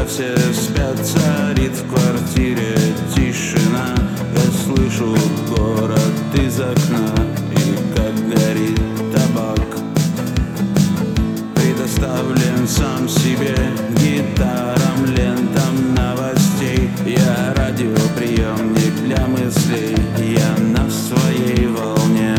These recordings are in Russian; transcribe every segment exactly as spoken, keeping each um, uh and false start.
когда все спят, царит в квартире тишина. Я слышу город из окна и как горит табак. Предоставлен сам себе, гитарам, лентам новостей. Я радиоприемник для мыслей, я на своей волне.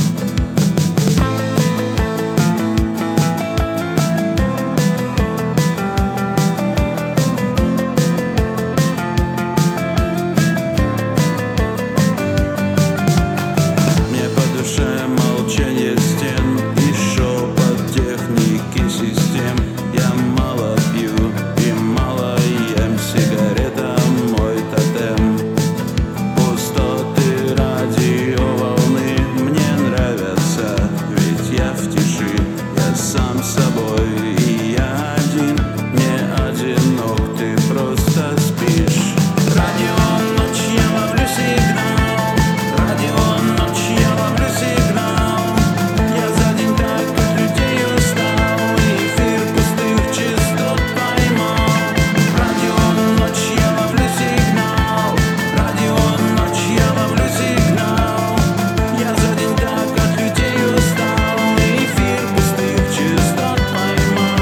Мне по душе молчание стен и шепот техники систем. Я мало пью и мало ем, сигарета мой тотем. Пустоты радиоволны мне нравятся, ведь я в тиши, я сам собой и я один. Не одинок, ты просто спишь. Радио ночь, я ловлю сигнал. Радио ночь, я ловлю сигнал. Я за день так от людей устал, эфир пустых частот поймал. Радио ночь, я ловлю сигнал. Радио ночь, я ловлю сигнал. Я за день так от людей устал, эфир пустых частот поймал.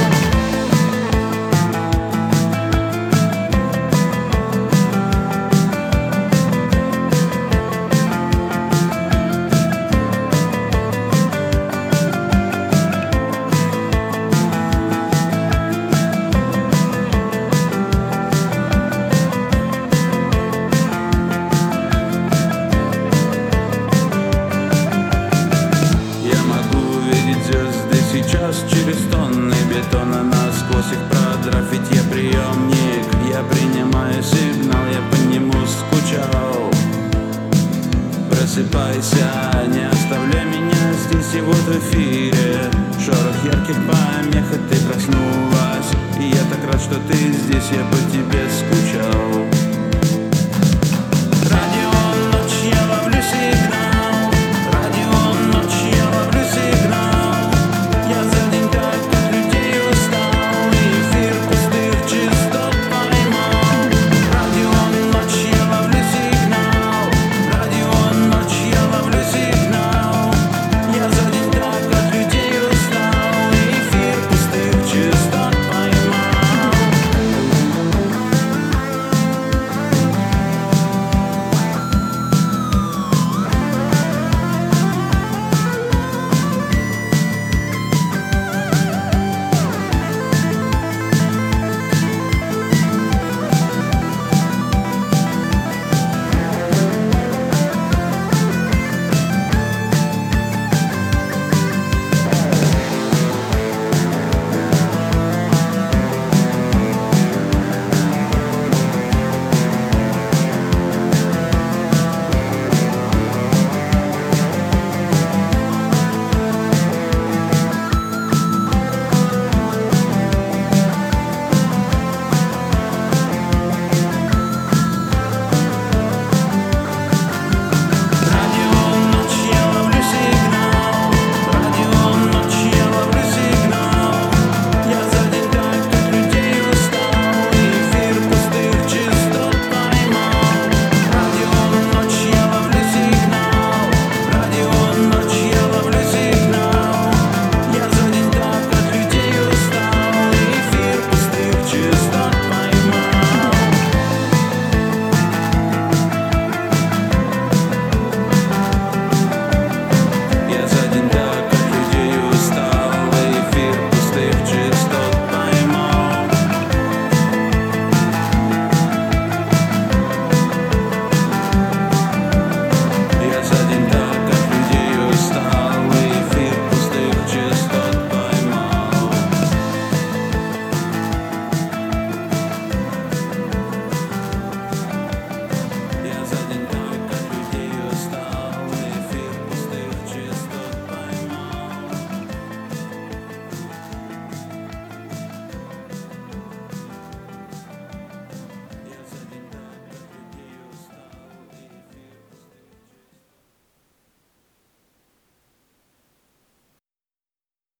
Я могу видеть звезды сейчас через тонны бетона, насквозь их продрав, ведь я приемник. Я принимаю сигнал, я по нему скучал. Просыпайся, не оставляй меня здесь и вот в эфире. Шорох ярких помех, и ты проснулась. И я так рад, что ты здесь, я по тебе скучал.